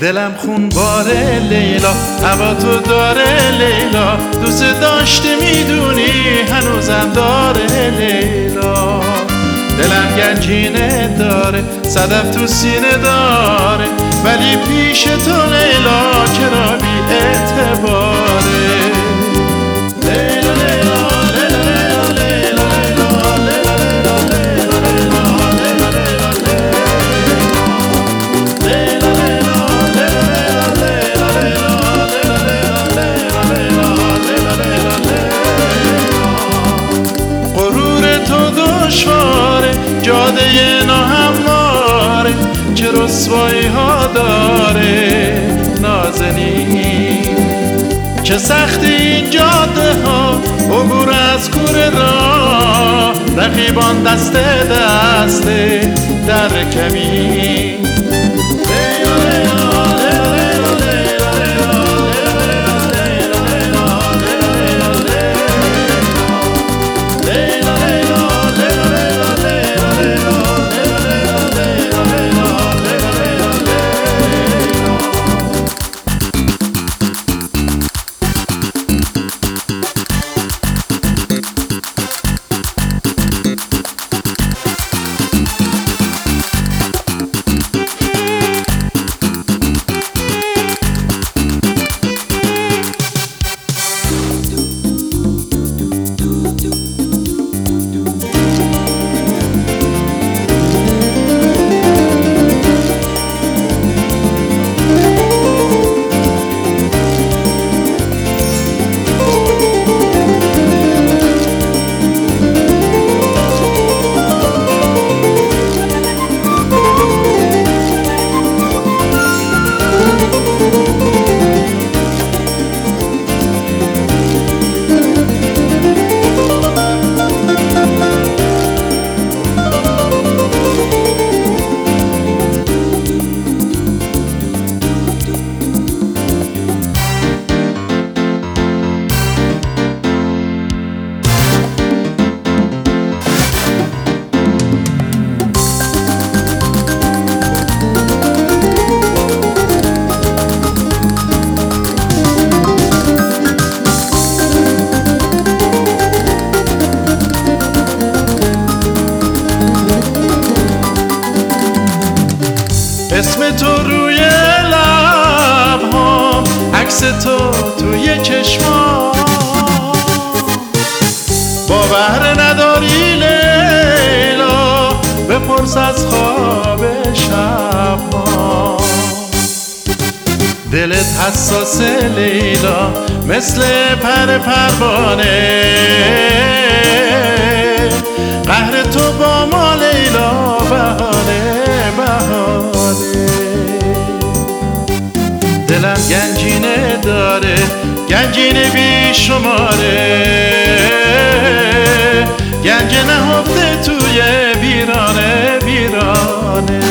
دلم خون باره لیلا، هوا تو داره لیلا، دوست داشتی میدونی هنوزم داره لیلا. دلم گنجینه داره، صدف تو سینه داره، ولی پیش تو لیلا چرا بی اعتباره. لیلا لیلا جاده ناهمواره، چه رسوایی ها داره نازنین، چه سختی این جاده ها، عبور از کوره راه، رقیبان دست دسته در کمین. اسم تو روی لب‌هام، عکس تو توی چشمام، باور نداری لیلا، بپرس از خواب شب‌ها. دلت حساسه لیلا، مثل پر پروانه، قهر تو با ما لیلا بهانه بهانه. دلم گنجینه داره، گنجینه بی شماره، گنج نهفته توی ویرانه ویرانه.